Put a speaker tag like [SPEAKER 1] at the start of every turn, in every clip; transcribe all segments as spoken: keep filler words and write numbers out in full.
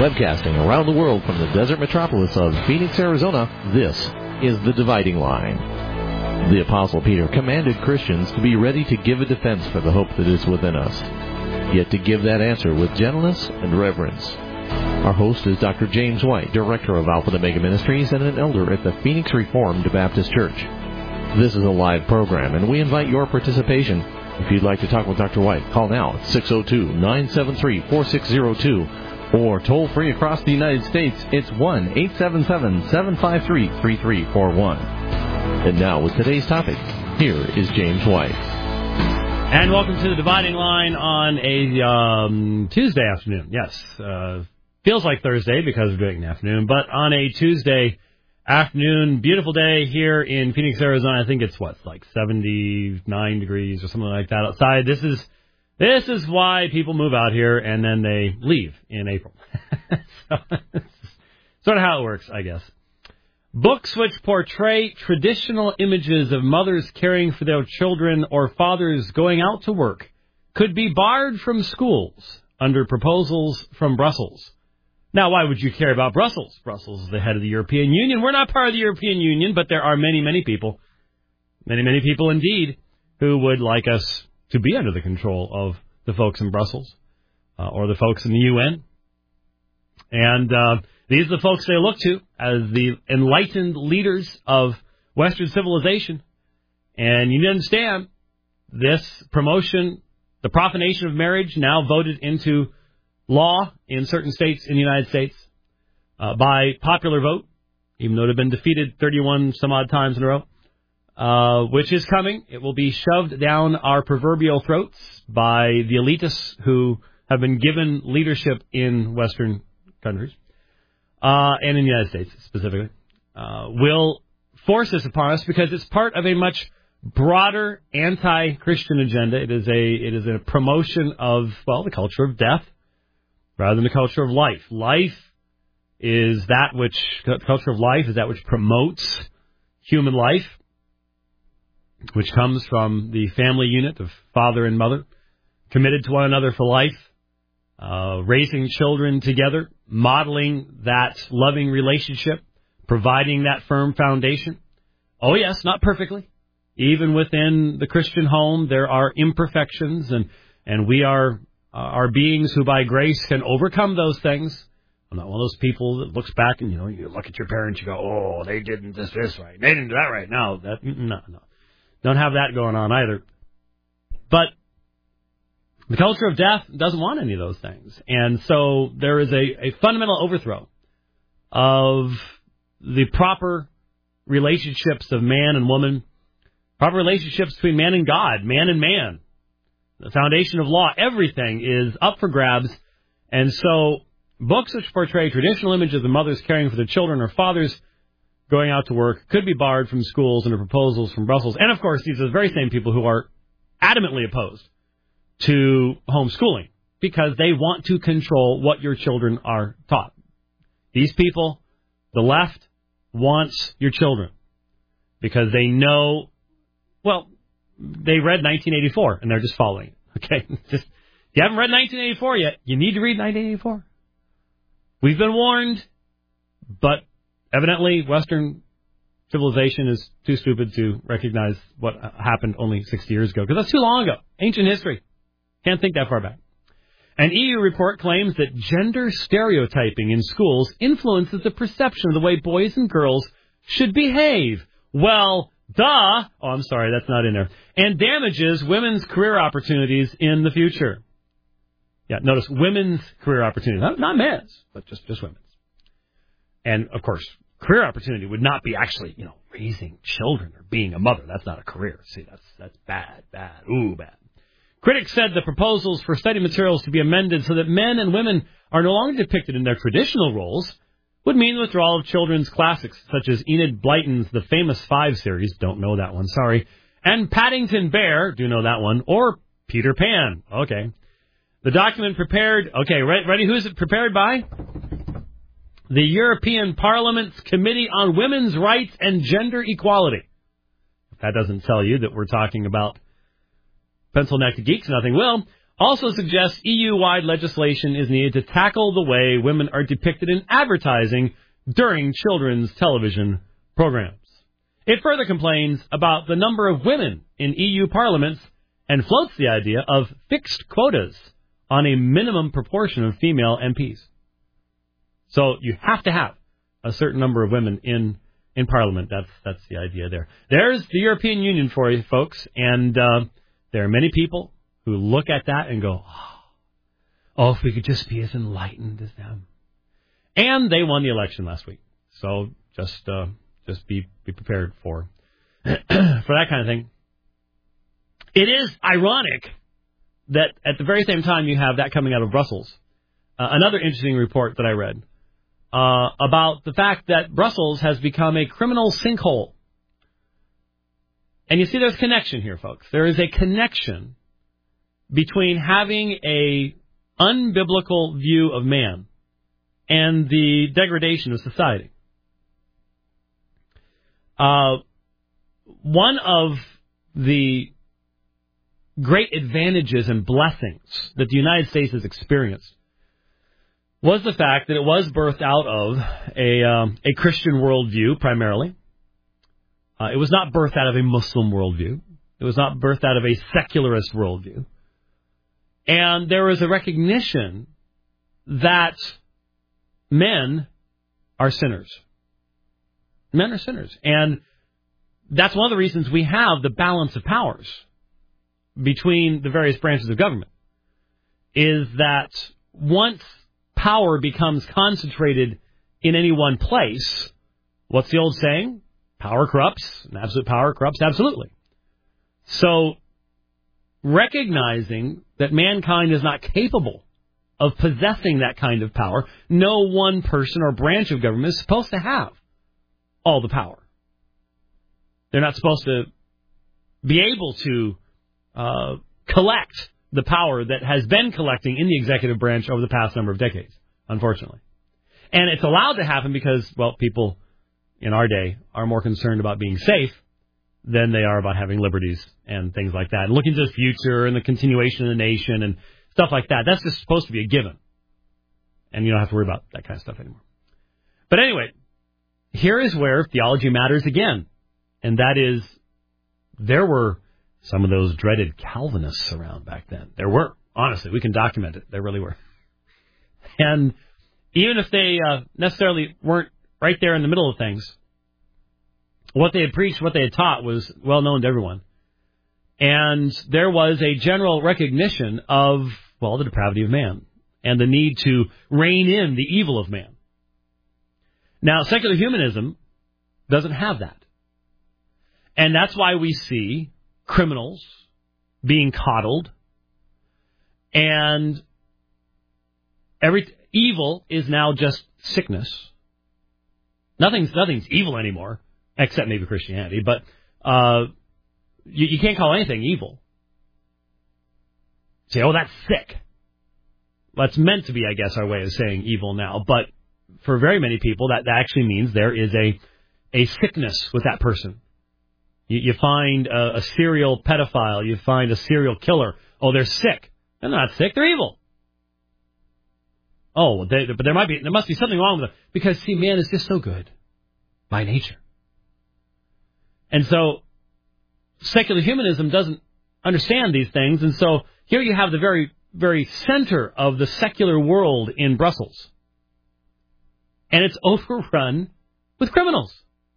[SPEAKER 1] Webcasting around the world from the desert metropolis of Phoenix, Arizona, this is The Dividing Line. The Apostle Peter commanded Christians to be ready to give a defense for the hope that is within us, yet to give that answer with gentleness and reverence. Our host is Doctor James White, Director of Alpha and Omega Ministries and an elder at the Phoenix Reformed Baptist Church. This is a live program, and we invite your participation. If you'd like to talk with Doctor White, call now at six oh two, nine seven three, four six zero two, or toll-free across the United States, it's one eight seven seven, seven five three, three three four one. And now, with today's topic, here is James White.
[SPEAKER 2] And welcome to The Dividing Line on a um, Tuesday afternoon. Yes, uh, feels like Thursday because we're doing it in the afternoon, but on a Tuesday afternoon, beautiful day here in Phoenix, Arizona. I think it's, what, like seventy-nine degrees or something like that outside. This is this is why people move out here and then they leave in April. So, sort of how it works, I guess. Books which portray traditional images of mothers caring for their children or fathers going out to work could be barred from schools under proposals from Brussels. Now, why would you care about Brussels? Brussels is the head of the European Union. We're not part of the European Union, but there are many, many people, many, many people indeed, who would like us to be under the control of the folks in Brussels uh, or the folks in the U N. And uh, these are the folks they look to as the enlightened leaders of Western civilization. And you understand, this promotion, the profanation of marriage, now voted into law in certain states in the United States uh, by popular vote, even though it had been defeated thirty-one some odd times in a row, uh, which is coming. It will be shoved down our proverbial throats by the elitists who have been given leadership in Western countries, uh, and in the United States specifically, uh, will force this upon us because it's part of a much broader anti-Christian agenda. It is a it is a promotion of, well, the culture of death rather than the culture of life. Life is that which, culture of life is that which promotes human life, which comes from the family unit of father and mother, committed to one another for life, uh, raising children together, modeling that loving relationship, providing that firm foundation. Oh, yes, not perfectly. Even within the Christian home, there are imperfections, and, and we are Uh, are beings who by grace can overcome those things. I'm not one of those people that looks back and, you know, you look at your parents, you go, oh, they didn't this, this right. They didn't do that right. No, that, no, no. Don't have that going on either. But the culture of death doesn't want any of those things. And so there is a, a fundamental overthrow of the proper relationships of man and woman, proper relationships between man and God, man and man. The foundation of law, everything is up for grabs. And so books which portray traditional images of mothers caring for their children or fathers going out to work could be barred from schools under proposals from Brussels. And, of course, these are the very same people who are adamantly opposed to homeschooling because they want to control what your children are taught. These people, the left, wants your children because they know, well, they read nineteen eighty-four, and they're just following it. Okay? Just, if you haven't read nineteen eighty-four yet, you need to read nineteen eighty-four. We've been warned, but evidently Western civilization is too stupid to recognize what happened only sixty years ago, because that's too long ago. Ancient history. Can't think that far back. An E U report claims that gender stereotyping in schools influences the perception of the way boys and girls should behave. Well, duh. Oh, I'm sorry, that's not in there. And damages women's career opportunities in the future. Yeah, notice women's career opportunities. Not, not men's, but just, just women's. And, of course, career opportunity would not be actually, you know, raising children or being a mother. That's not a career. See, that's that's bad, bad, ooh, bad. Critics said the proposals for study materials to be amended so that men and women are no longer depicted in their traditional roles would mean the withdrawal of children's classics, such as Enid Blyton's The Famous Five series, don't know that one, sorry, and Paddington Bear, do know that one, or Peter Pan, okay. The document prepared, okay, ready, who is it prepared by? The European Parliament's Committee on Women's Rights and Gender Equality. If that doesn't tell you that we're talking about pencil-necked geeks, nothing will. also suggests E U-wide legislation is needed to tackle the way women are depicted in advertising during children's television programs. It further complains about the number of women in E U parliaments and floats the idea of fixed quotas on a minimum proportion of female M Ps. So you have to have a certain number of women in, in Parliament. That's that's the idea there. There's the European Union for you, folks. And uh, there are many people who look at that and go, oh, oh, if we could just be as enlightened as them. And they won the election last week. So just uh, just be, be prepared for, for that kind of thing. It is ironic that at the very same time you have that coming out of Brussels. Uh, another interesting report that I read uh, about the fact that Brussels has become a criminal sinkhole. And you see there's a connection here, folks. There is a connection between having a unbiblical view of man and the degradation of society. Uh, one of the great advantages and blessings that the United States has experienced was the fact that it was birthed out of a um, a Christian worldview primarily. Uh, it was not birthed out of a Muslim worldview. It was not birthed out of a secularist worldview. And there was a recognition that men are sinners. Men are sinners. And that's one of the reasons we have the balance of powers between the various branches of government, is that once power becomes concentrated in any one place, what's the old saying? Power corrupts, and absolute power corrupts absolutely. So, recognizing that mankind is not capable of possessing that kind of power, no one person or branch of government is supposed to have all the power. They're not supposed to be able to uh, collect the power that has been collecting in the executive branch over the past number of decades, unfortunately. And it's allowed to happen because, well, people in our day are more concerned about being safe than they are about having liberties and things like that. And looking to the future and the continuation of the nation and stuff like that. That's just supposed to be a given. And you don't have to worry about that kind of stuff anymore. But anyway, here is where theology matters again. And that is, there were some of those dreaded Calvinists around back then. There were. Honestly, we can document it. There really were. And even if they uh, necessarily weren't right there in the middle of things, what they had preached, what they had taught was well known to everyone. And there was a general recognition of, well, the depravity of man and the need to rein in the evil of man. Now, secular humanism doesn't have that. And that's why we see criminals being coddled, and every evil is now just sickness. Nothing's nothing's evil anymore, except maybe Christianity. But uh, you, you can't call anything evil. Say, oh, that's sick. That's meant to be, I guess, our way of saying evil now. But for very many people, that, that actually means there is a a sickness with that person. You, you find a, a serial pedophile. You find a serial killer. Oh, they're sick. They're not sick. They're evil. Oh, they, but there might be there must be something wrong with them, because see, man is just so good by nature. And so secular humanism doesn't understand these things, and so here you have the very very center of the secular world in Brussels, and it's overrun with criminals.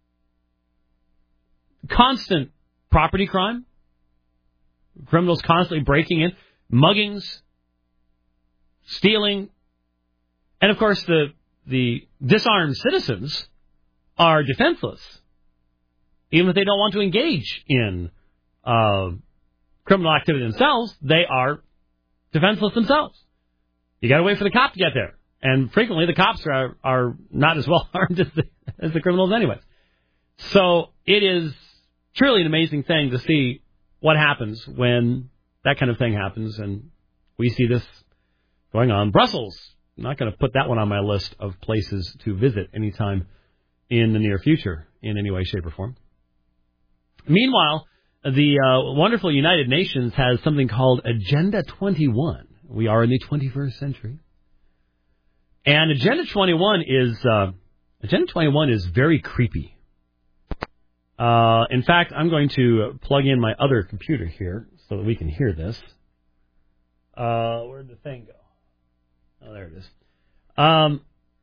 [SPEAKER 2] Constant property crime, criminals constantly breaking in, muggings, stealing. And, of course, the the disarmed citizens are defenseless, even if they don't want to engage in uh, criminal activity themselves. They are defenseless themselves. You got to wait for the cop to get there, and frequently the cops are are not as well armed as the, as the criminals, anyways. So it is truly an amazing thing to see what happens when that kind of thing happens, and we see this going on. Brussels. I'm not going to put that one on my list of places to visit anytime in the near future in any way, shape, or form. Meanwhile, the uh, wonderful United Nations has something called Agenda twenty-one. We are in the twenty-first century. And Agenda twenty-one is uh, Agenda twenty-one is very creepy. Uh, in fact, I'm going to plug in my other computer here so that we can hear this. Uh, where'd the thing go? Oh, there it is. Um,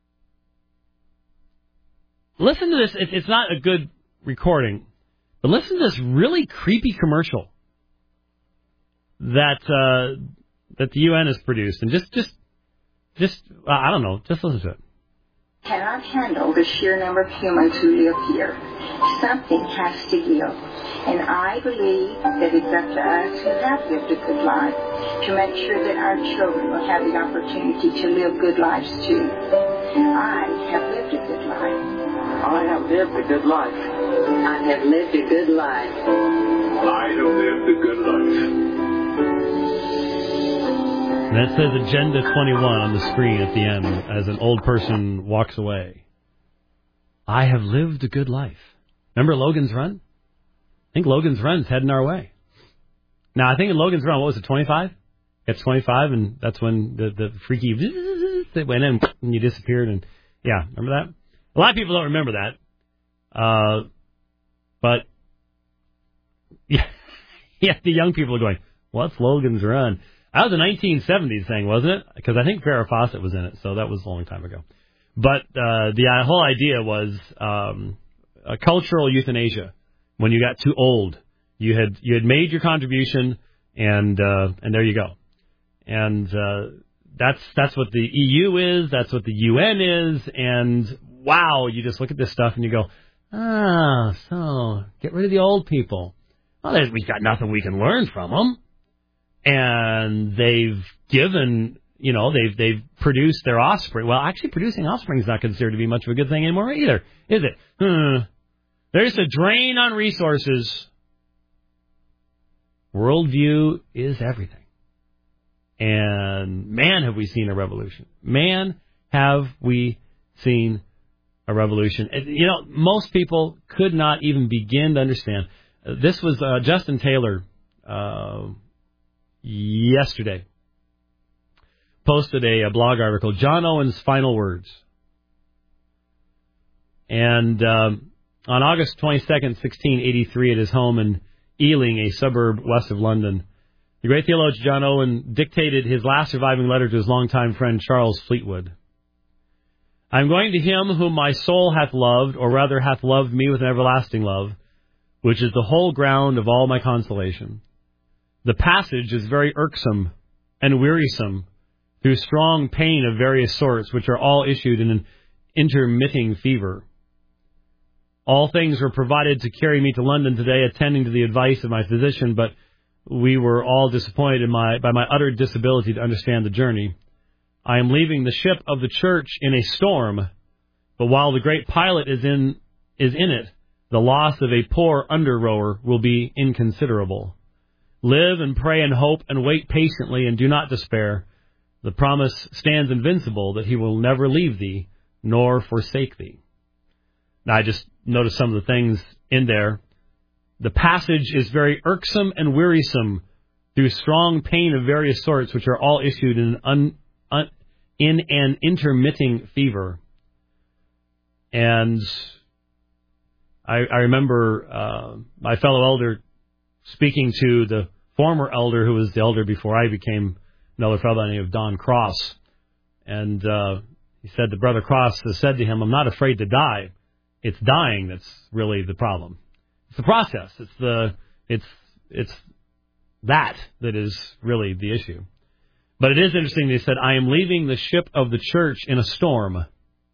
[SPEAKER 2] listen to this. It, it's not a good recording, but listen to this really creepy commercial that uh, that the U N has produced, and just just just uh, I don't know, just listen to it.
[SPEAKER 3] Cannot handle the sheer number of humans who live here. Something has to give. And I believe that it's up to us who have lived a good life to make sure that our children will have the opportunity to live good lives too. I have lived a good life.
[SPEAKER 4] I have lived a good life.
[SPEAKER 3] I have lived a good life.
[SPEAKER 4] I have lived a good life.
[SPEAKER 2] And that says Agenda twenty-one on the screen at the end as an old person walks away. I have lived a good life. Remember Logan's Run? I think Logan's Run's heading our way. Now, I think in Logan's Run, what was it, twenty-five? It's twenty-five, and that's when the, the freaky they went in and you disappeared. And yeah, remember that? A lot of people don't remember that. Uh, but, yeah, yeah, the young people are going, what's Logan's Run? That was a nineteen seventies thing, wasn't it? Because I think Farrah Fawcett was in it, so that was a long time ago. But uh, the uh, whole idea was um, a cultural euthanasia. When you got too old, you had you had made your contribution, and uh, and there you go. And uh, that's that's what the E U is. That's what the U N is. And wow, you just look at this stuff and you go, ah, so get rid of the old people. Well, we've got nothing we can learn from them. And they've given, you know, they've they've produced their offspring. Well, actually, producing offspring is not considered to be much of a good thing anymore either, is it? Hmm. There's a drain on resources. Worldview is everything. And man, have we seen a revolution. Man, have we seen a revolution. You know, most people could not even begin to understand. This was uh, Justin Taylor uh, yesterday posted a, a blog article, John Owen's Final Words. And um, on August twenty-second, sixteen eighty-three, at his home in Ealing, a suburb west of London, the great theologian John Owen dictated his last surviving letter to his longtime friend Charles Fleetwood. I am going to him whom my soul hath loved, or rather hath loved me with an everlasting love, which is the whole ground of all my consolation. The passage is very irksome and wearisome through strong pain of various sorts, which are all issued in an intermitting fever. All things were provided to carry me to London today, attending to the advice of my physician, but we were all disappointed in my, by my utter disability to understand the journey. I am leaving the ship of the church in a storm, but while the great pilot is in is in it, the loss of a poor under-rower will be inconsiderable. Live and pray and hope and wait patiently and do not despair. The promise stands invincible that he will never leave thee nor forsake thee. Now, I just noticed some of the things in there. The passage is very irksome and wearisome through strong pain of various sorts, which are all issued in an, un, un, in an intermitting fever. And I, I remember uh, my fellow elder speaking to the former elder who was the elder before I became an elder, fellow by the name of Don Cross. And uh, he said that Brother Cross has said to him, I'm not afraid to die. It's dying that's really the problem. It's the process. It's the it's it's that that is really the issue. But it is interesting that he said, I am leaving the ship of the church in a storm.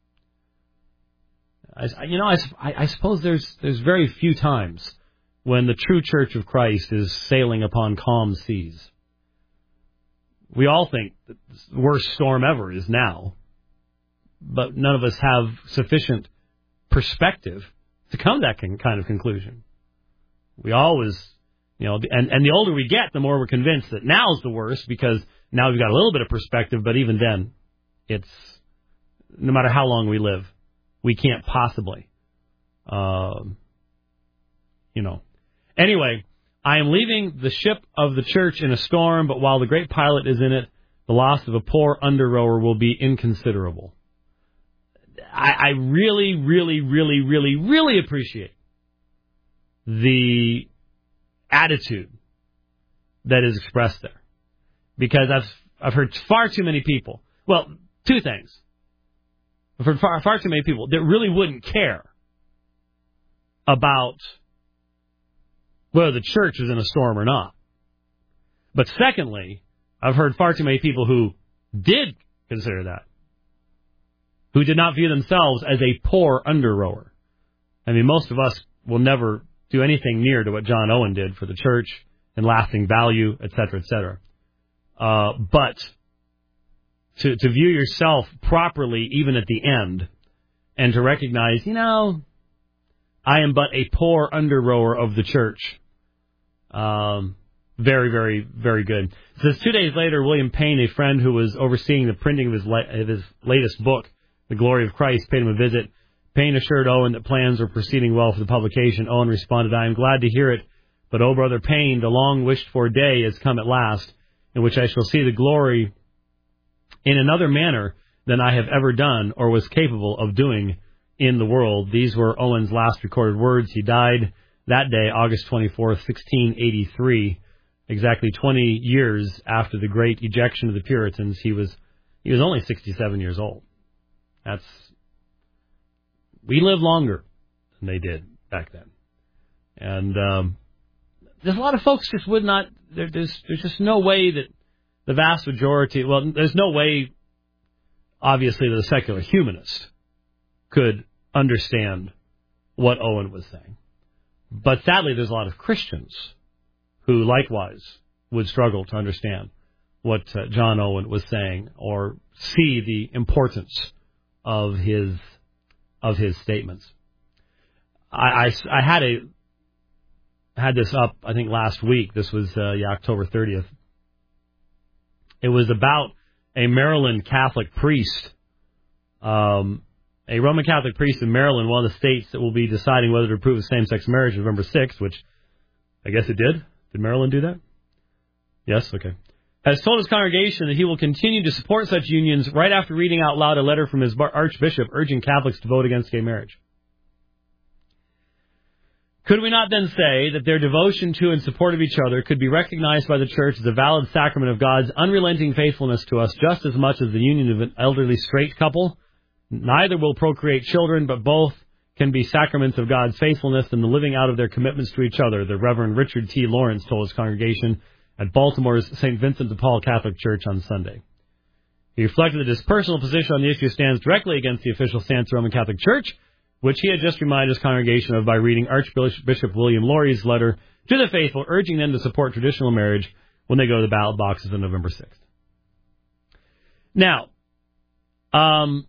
[SPEAKER 2] I, you know, I, I suppose there's there's very few times when the true church of Christ is sailing upon calm seas. We all think that the worst storm ever is now, but none of us have sufficient perspective to come to that kind of conclusion. We always, you know, and, and the older we get, the more we're convinced that now's the worst, because now we've got a little bit of perspective, but even then, it's, no matter how long we live, we can't possibly, um, you know. Anyway, I am leaving the ship of the church in a storm, but while the great pilot is in it, the loss of a poor under-rower will be inconsiderable. I, I really, really, really, really, really appreciate the attitude that is expressed there. Because I've I've heard far too many people, well, two things. I've heard far, far too many people that really wouldn't care about whether the church is in a storm or not. But secondly, I've heard far too many people who did consider that, who did not view themselves as a poor under-rower. I mean, most of us will never do anything near to what John Owen did for the church and lasting value, et cetera, et cetera. Uh, but to, to view yourself properly even at the end and to recognize, you know, I am but a poor under-rower of the church. Um, very, very, very good. It says two days later, William Payne, a friend who was overseeing the printing of his, la- of his latest book, The Glory of Christ, paid him a visit. Payne assured Owen that plans were proceeding well for the publication. Owen responded, I am glad to hear it, but, oh, Brother Payne, the long-wished-for day has come at last, in which I shall see the glory in another manner than I have ever done or was capable of doing in the world. These were Owen's last recorded words. He died that day, August twenty-fourth, sixteen eighty-three, exactly twenty years after the great ejection of the Puritans. He was he was only sixty-seven years old. That's we live longer than they did back then, and um, there's a lot of folks just would not. There, there's there's just no way that the vast majority. Well, there's no way, obviously, that a secular humanist could understand what Owen was saying. But sadly, there's a lot of Christians who likewise would struggle to understand what uh, John Owen was saying or see the importance of his of his statements. I, I, I had a had this up, I think, last week. This was uh, yeah, October thirtieth. It was about a Maryland Catholic priest, um, a Roman Catholic priest in Maryland, one of the states that will be deciding whether to approve of same-sex marriage November sixth, which I guess it did. Did Maryland do that? Yes? Okay. Has told his congregation that he will continue to support such unions right after reading out loud a letter from his archbishop urging Catholics to vote against gay marriage. Could we not then say that their devotion to and support of each other could be recognized by the Church as a valid sacrament of God's unrelenting faithfulness to us just as much as the union of an elderly straight couple? Neither will procreate children, but both can be sacraments of God's faithfulness and the living out of their commitments to each other, the Reverend Richard T. Lawrence told his congregation at Baltimore's Saint Vincent de Paul Catholic Church on Sunday. He reflected that his personal position on the issue stands directly against the official stance of the Roman Catholic Church, which he had just reminded his congregation of by reading Archbishop William Laurie's letter to the faithful, urging them to support traditional marriage when they go to the ballot boxes on November sixth. Now, um,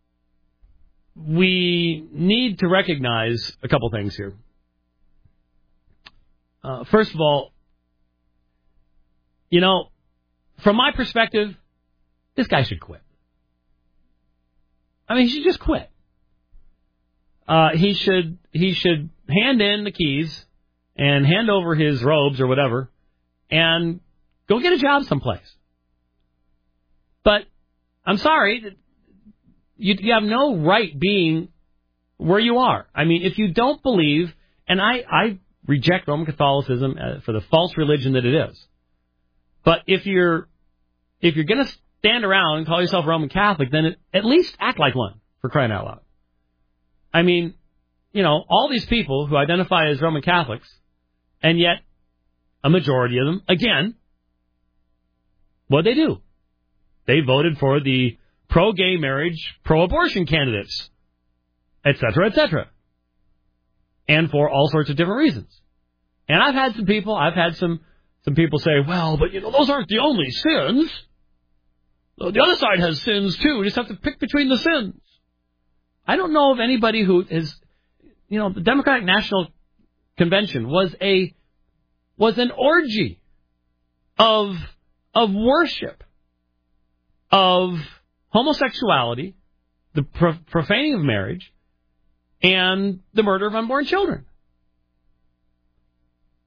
[SPEAKER 2] we need to recognize a couple things here. Uh, first of all, you know, from my perspective, this guy should quit. I mean, he should just quit. Uh, he should he should hand in the keys and hand over his robes or whatever and go get a job someplace. But I'm sorry, you, you have no right being where you are. I mean, if you don't believe, and I, I reject Roman Catholicism for the false religion that it is. But if you're if you're going to stand around and call yourself a Roman Catholic, then it, at least act like one, for crying out loud. I mean, you know, all these people who identify as Roman Catholics, and yet a majority of them, again, what they do? They voted for the pro-gay marriage, pro-abortion candidates, et cetera, et cetera, and for all sorts of different reasons. And I've had some people, I've had some some people say, well, but, you know, those aren't the only sins. The other side has sins, too. We just have to pick between the sins. I don't know of anybody who is, you know, the Democratic National Convention was a was an orgy of of worship of homosexuality, the pro- profaning of marriage, and the murder of unborn children.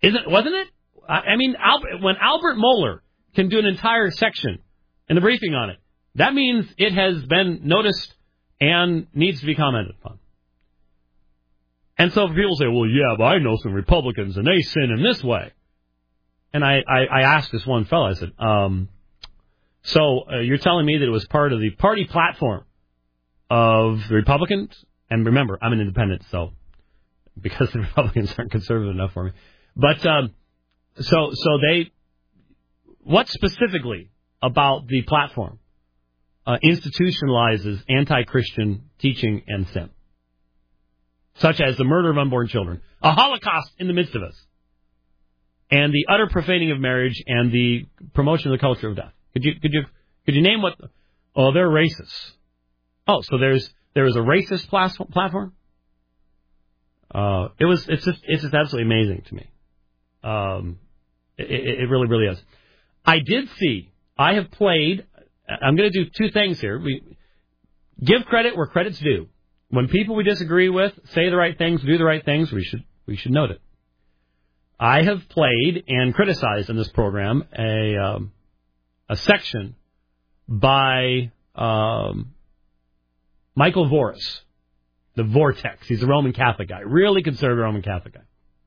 [SPEAKER 2] Isn't wasn't it? I, I mean, Albert, when Albert Mohler can do an entire section in the briefing on it, that means it has been noticed and needs to be commented upon. And so people say, well, yeah, but I know some Republicans, and they sin in this way. And I, I, I asked this one fellow, I said, um, so uh, you're telling me that it was part of the party platform of the Republicans? And remember, I'm an independent, so because the Republicans aren't conservative enough for me. But um, so so they, what specifically about the platform uh, institutionalizes anti-Christian teaching and sin, such as the murder of unborn children, a Holocaust in the midst of us, and the utter profaning of marriage and the promotion of the culture of death? Could you could you could you name what? Oh, they're racists. Oh, so there's there is a racist plas- platform. Uh, it was it's just it's just absolutely amazing to me. Um, it, it really really is. I did see. I have played. I'm going to do two things here. We give credit where credit's due. When people we disagree with say the right things, do the right things, we should we should note it. I have played and criticized in this program a um, a section by um, Michael Voris, the Vortex. He's a Roman Catholic guy, really conservative Roman Catholic guy.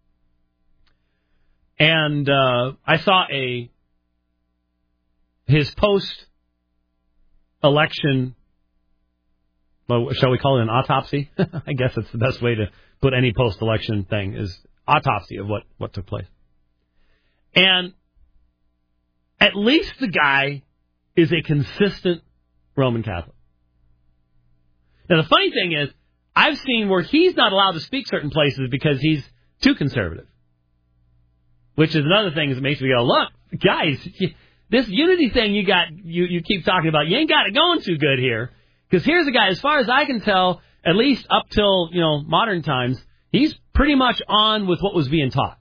[SPEAKER 2] And uh, I saw a his post-election, well, shall we call it an autopsy? I guess that's the best way to put any post-election thing, is autopsy of what, what took place. And at least the guy is a consistent Roman Catholic. Now, the funny thing is, I've seen where he's not allowed to speak certain places because he's too conservative, which is another thing that makes me go, look, guys, this unity thing you got, you, you keep talking about, you ain't got it going too good here. Because here's a guy, as far as I can tell, at least up till, you know, modern times, he's pretty much on with what was being taught.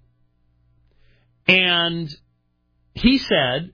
[SPEAKER 2] And he said,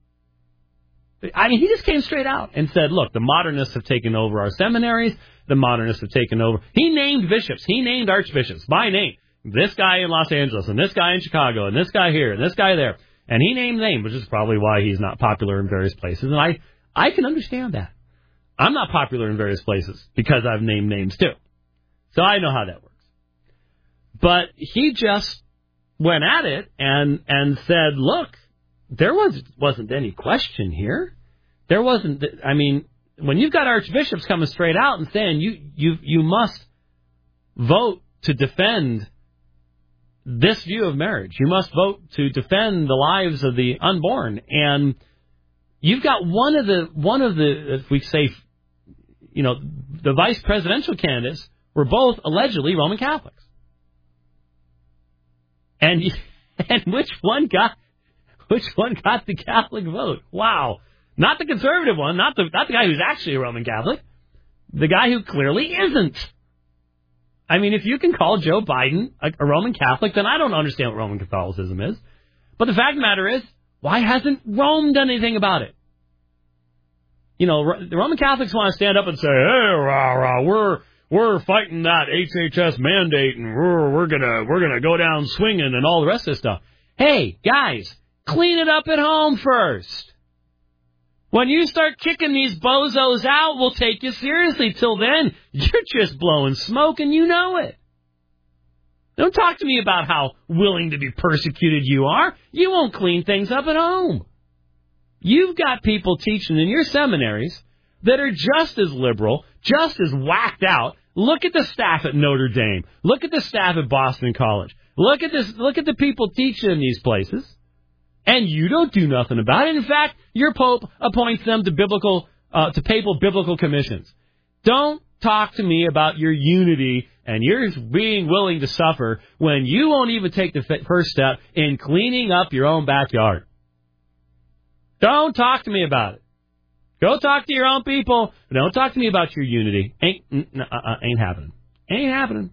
[SPEAKER 2] I mean, he just came straight out and said, look, the modernists have taken over our seminaries. The modernists have taken over. He named bishops. He named archbishops by name. This guy in Los Angeles, and this guy in Chicago, and this guy here, and this guy there. And he named names, which is probably why he's not popular in various places. And I, I can understand that. I'm not popular in various places because I've named names too. So I know how that works. But he just went at it and, and said, look, there was, wasn't any question here. There wasn't, I mean, when you've got archbishops coming straight out and saying you, you, you must vote to defend this view of marriage. You must vote to defend the lives of the unborn. And you've got one of the, one of the, if we say, you know, the vice presidential candidates were both allegedly Roman Catholics. And, and which one got, which one got the Catholic vote? Wow. Not the conservative one, not the, not the guy who's actually a Roman Catholic. The guy who clearly isn't. I mean, if you can call Joe Biden a, a Roman Catholic, then I don't understand what Roman Catholicism is. But the fact of the matter is, why hasn't Rome done anything about it? You know, the Roman Catholics want to stand up and say, hey, rah, rah, we're, we're fighting that H H S mandate and we're, we're gonna, we're gonna go down swinging and all the rest of this stuff. Hey, guys, clean it up at home first. When you start kicking these bozos out, we'll take you seriously. Till then, you're just blowing smoke and you know it. Don't talk to me about how willing to be persecuted you are. You won't clean things up at home. You've got people teaching in your seminaries that are just as liberal, just as whacked out. Look at the staff at Notre Dame. Look at the staff at Boston College. Look at this. Look at the people teaching in these places. And you don't do nothing about it. In fact, your Pope appoints them to biblical, uh, to papal biblical commissions. Don't talk to me about your unity and your being willing to suffer when you won't even take the first step in cleaning up your own backyard. Don't talk to me about it. Go talk to your own people. Don't talk to me about your unity. Ain't, uh, ain't happening. Ain't happening.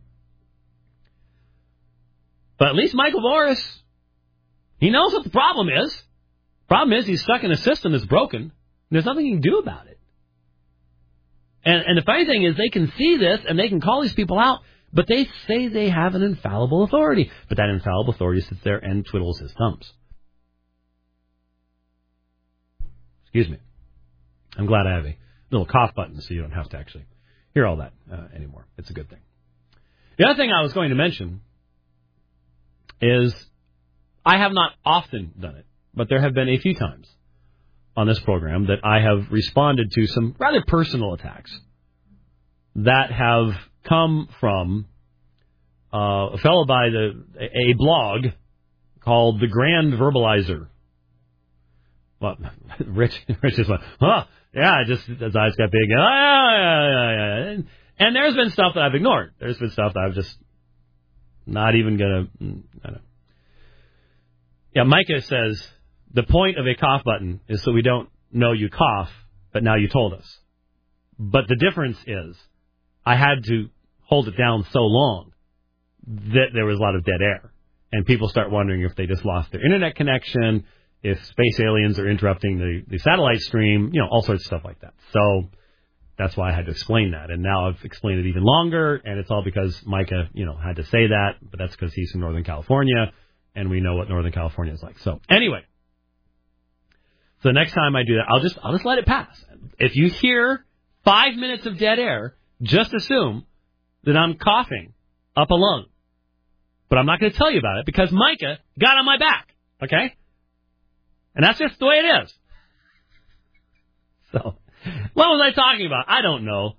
[SPEAKER 2] But at least Michael Voris, he knows what the problem is. Problem is he's stuck in a system that's broken. And there's nothing he can do about it. And, and the funny thing is they can see this and they can call these people out, But they say they have an infallible authority. But that infallible authority sits there and twiddles his thumbs. Excuse me. I'm glad I have a little cough button so you don't have to actually hear all that uh, anymore. It's a good thing. The other thing I was going to mention is I have not often done it, but there have been a few times on this program that I have responded to some rather personal attacks that have come from uh, a fellow by the a blog called The Grand Verbalizer. Well, Rich, Rich just went, huh, yeah, just his eyes got big. Oh, yeah, yeah, yeah, yeah. And, and there's been stuff that I've ignored. There's been stuff that I've just not even going to, I don't know. Yeah, Micah says, the point of a cough button is so we don't know you cough, but now you told us. But the difference is, I had to hold it down so long that there was a lot of dead air. And people start wondering if they just lost their internet connection, if space aliens are interrupting the, the satellite stream, you know, all sorts of stuff like that. So that's why I had to explain that. And now I've explained it even longer, and it's all because Micah, you know, had to say that, but that's because he's from Northern California, and we know what Northern California is like. So anyway, so the next time I do that, I'll just I'll just let it pass. If you hear five minutes of dead air, just assume that I'm coughing up a lung. But I'm not going to tell you about it because Micah got on my back, okay? And that's just the way it is. So, what was I talking about? I don't know.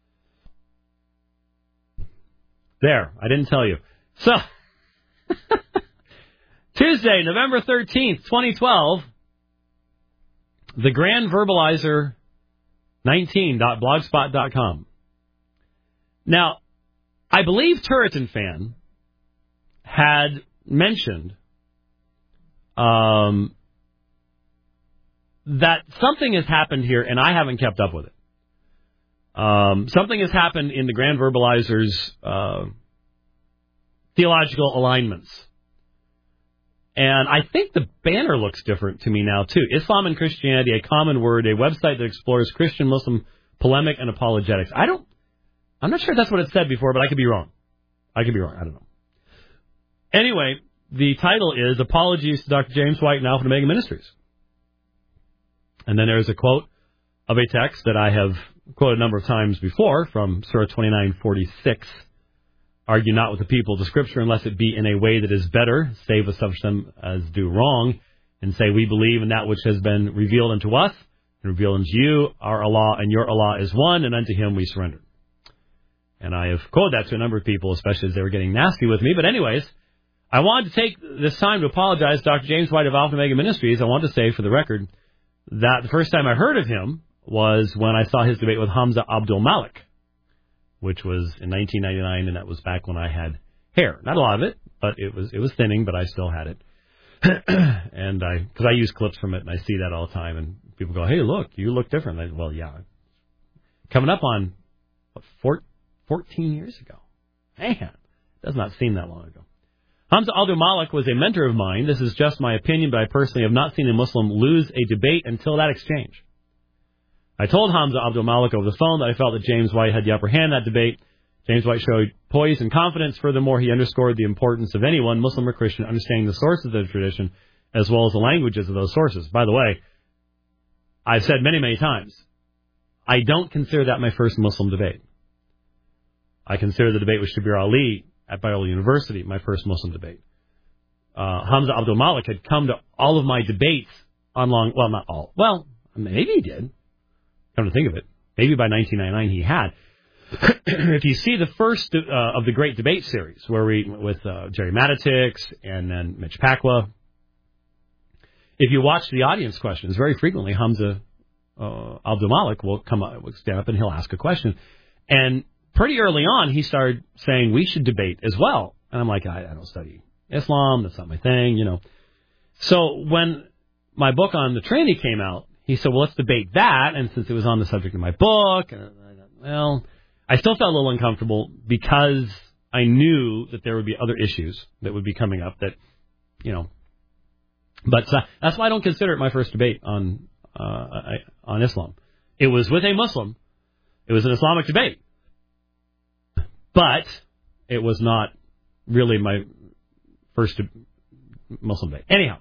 [SPEAKER 2] There, I didn't tell you. So, Tuesday, November thirteenth, twenty twelve, the Grand Verbalizer nineteen dot blogspot dot com. Now, I believe Turretin Fan had mentioned um, that something has happened here, and I haven't kept up with it. Um, something has happened in the Grand Verbalizer's uh, theological alignments. And I think the banner looks different to me now, too. Islam and Christianity, a common word, a website that explores Christian-Muslim polemic and apologetics. I don't, I'm not sure if that's what it said before, but I could be wrong. I could be wrong. I don't know. Anyway, the title is Apologies to Doctor James White and Alpha and Omega Ministries. And then there's a quote of a text that I have quoted a number of times before from Surah twenty-nine forty-six. Argue not with the people of the Scripture unless it be in a way that is better, save us such them as do wrong, and say we believe in that which has been revealed unto us, and revealed unto you, our Allah and your Allah is one, and unto him we surrender. And I have quoted that to a number of people, especially as they were getting nasty with me. But anyways, I wanted to take this time to apologize to Doctor James White of Alpha and Omega Ministries. I want to say for the record that the first time I heard of him was when I saw his debate with Hamza Abdul Malik, which was in nineteen ninety-nine, and that was back when I had hair. Not a lot of it, but it was it was thinning, but I still had it. And I, because I use clips from it, and I see that all the time, and people go, hey, look, you look different. I, well, yeah. Coming up on, what, four, fourteen years ago. Man, does not seem that long ago. Hamza Abdul Malik was a mentor of mine. This is just my opinion, but I personally have not seen a Muslim lose a debate until that exchange. I told Hamza Abdul Malik over the phone that I felt that James White had the upper hand in that debate. James White showed poise and confidence. Furthermore, he underscored the importance of anyone, Muslim or Christian, understanding the sources of the tradition as well as the languages of those sources. By the way, I've said many, many times, I don't consider that my first Muslim debate. I consider the debate with Shabir Ali at Biola University my first Muslim debate. Uh, Hamza Abdul Malik had come to all of my debates on long, well, not all. Well, maybe he did. Come to think of it, maybe by nineteen ninety-nine he had. If you see the first uh, of the Great Debate series, where we with uh, Jerry Matitix and then Mitch Pacwa, if you watch the audience questions, very frequently Hamza uh, Abdul Malik will come up, will stand up and he'll ask a question. And pretty early on, he started saying we should debate as well. And I'm like, I, I don't study Islam, that's not my thing, you know. So when my book on the Trinity came out, he said, well, let's debate that. And since it was on the subject of my book, and I thought, well, I still felt a little uncomfortable because I knew that there would be other issues that would be coming up that, you know. But uh, that's why I don't consider it my first debate on uh, I, on Islam. It was with a Muslim. It was an Islamic debate. But it was not really my first Muslim day. Anyhow.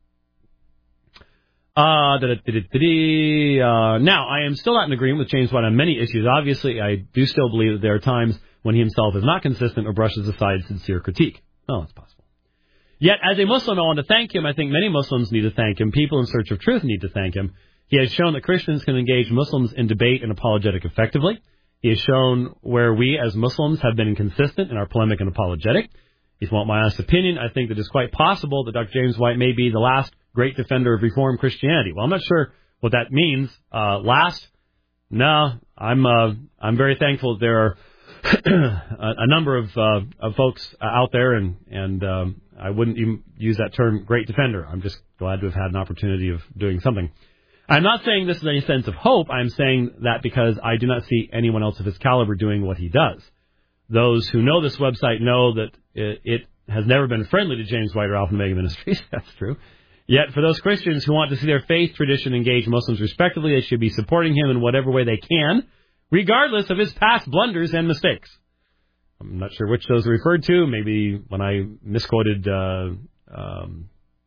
[SPEAKER 2] Uh, uh, now, I am still not in agreement with James White on many issues. Obviously, I do still believe that there are times when he himself is not consistent or brushes aside sincere critique. Oh, it's possible. Yet, as a Muslim, I want to thank him. I think many Muslims need to thank him. People in search of truth need to thank him. He has shown that Christians can engage Muslims in debate and apologetic effectively. He has shown where we, as Muslims, have been inconsistent in our polemic and apologetic. If you want my honest opinion, I think that it's quite possible that Doctor James White may be the last great defender of Reformed Christianity. Well, I'm not sure what that means. Uh, last? No, I'm uh, I'm very thankful that there are a, a number of uh, of folks out there, and and um, I wouldn't even use that term, great defender. I'm just glad to have had an opportunity of doing something. I'm not saying this in any sense of hope. I'm saying that because I do not see anyone else of his caliber doing what he does. Those who know this website know that it, it has never been friendly to James White or Alpha and Omega Ministries. That's true. Yet, for those Christians who want to see their faith tradition engage Muslims respectively, they should be supporting him in whatever way they can, regardless of his past blunders and mistakes. I'm not sure which those are referred to. Maybe when I misquoted uh, um,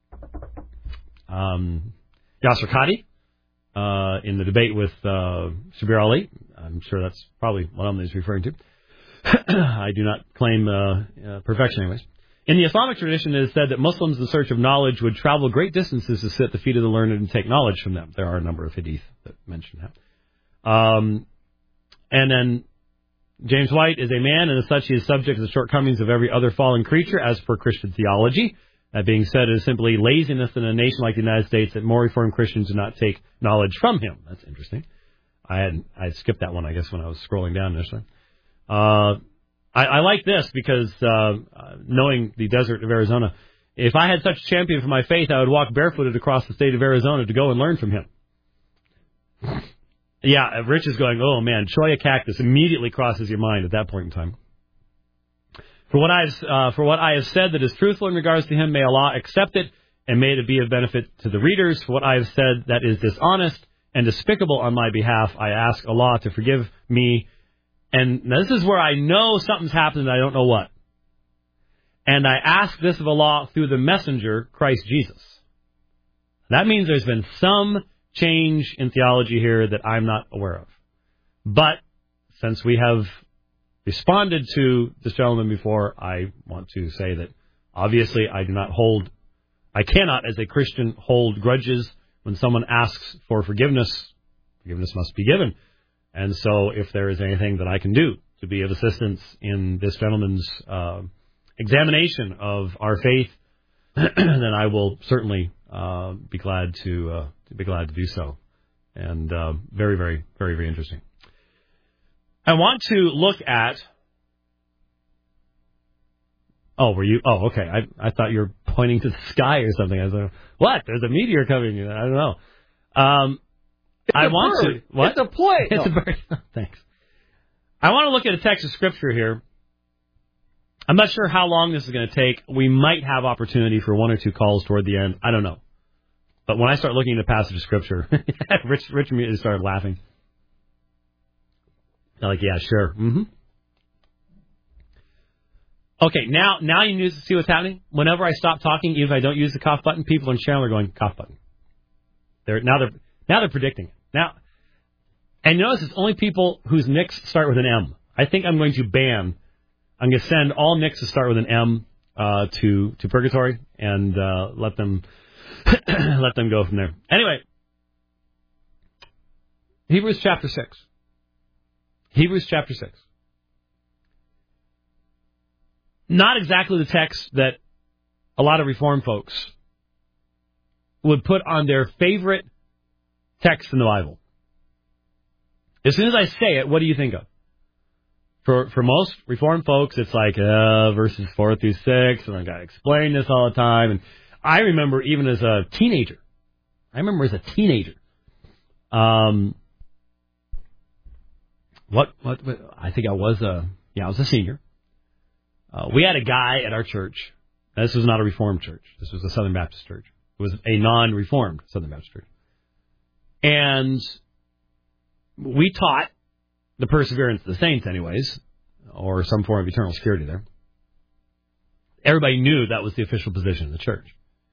[SPEAKER 2] um, Yasser Qadhi uh, in the debate with uh, Shabir Ali. I'm sure that's probably what I'm referring to. I do not claim uh, uh, perfection anyways. In the Islamic tradition, it is said that Muslims in search of knowledge would travel great distances to sit at the feet of the learned and take knowledge from them. There are a number of hadith that mention that. Um, and then James White is a man, and as such, he is subject to the shortcomings of every other fallen creature, as per Christian theology. That being said, it is simply laziness in a nation like the United States that more Reformed Christians do not take knowledge from him. That's interesting. I had I skipped that one, I guess, when I was scrolling down initially. Uh, I, I like this because, uh, knowing the desert of Arizona, if I had such a champion for my faith, I would walk barefooted across the state of Arizona to go and learn from him. Yeah, Rich is going, oh man, Cholla cactus immediately crosses your mind at that point in time. For what I've, uh, for what I have said that is truthful in regards to him, may Allah accept it, and may it be of benefit to the readers. For what I have said that is dishonest and despicable on my behalf, I ask Allah to forgive me. And this is where I know something's happened, I don't know what. And I ask this of Allah through the messenger, Christ Jesus. That means there's been some change in theology here that I'm not aware of. But since we have responded to this gentleman before, I want to say that obviously I do not hold, I cannot as a Christian hold grudges. When someone asks for forgiveness, forgiveness must be given. And so if there is anything that I can do to be of assistance in this gentleman's uh, examination of our faith, then I will certainly uh, be glad to, uh, to be glad to do so. And uh, very, very, very, very interesting. I want to look at... Oh, were you... Oh, okay. I I thought you were pointing to the sky or something. I was like, what? There's a meteor coming in. I don't know. Um...
[SPEAKER 5] It's
[SPEAKER 2] I
[SPEAKER 5] a
[SPEAKER 2] want
[SPEAKER 5] bird.
[SPEAKER 2] to. What?
[SPEAKER 5] It's a plane.
[SPEAKER 2] It's
[SPEAKER 5] no.
[SPEAKER 2] a bird. Thanks. I want to look at a text of scripture here. I'm not sure how long this is going to take. We might have opportunity for one or two calls toward the end. I don't know. But when I start looking at a passage of scripture, Rich, Rich immediately started laughing. I'm like, yeah, sure. Mm-hmm. Okay, now now you need to see what's happening. Whenever I stop talking, even if I don't use the cough button, people in channel are going, cough button. They're now they're now they're predicting it. Now, and notice it's only people whose nicks start with an M. I think I'm going to ban. I'm going to send all nicks to start with an M uh, to to purgatory and uh, let them let them go from there. Anyway, Hebrews chapter six. Hebrews chapter six. Not exactly the text that a lot of Reformed folks would put on their favorite text in the Bible. As soon as I say it, what do you think of? For for most Reformed folks, it's like uh, verses four through six, and I got to explain this all the time. And I remember even as a teenager, I remember as a teenager, um, what what, what I think I was a yeah I was a senior. Uh, we had a guy at our church. This was not a Reformed church. This was a Southern Baptist church. It was a non-Reformed Southern Baptist church. And we taught the perseverance of the saints anyways, or some form of eternal security there. Everybody knew that was the official position of the church.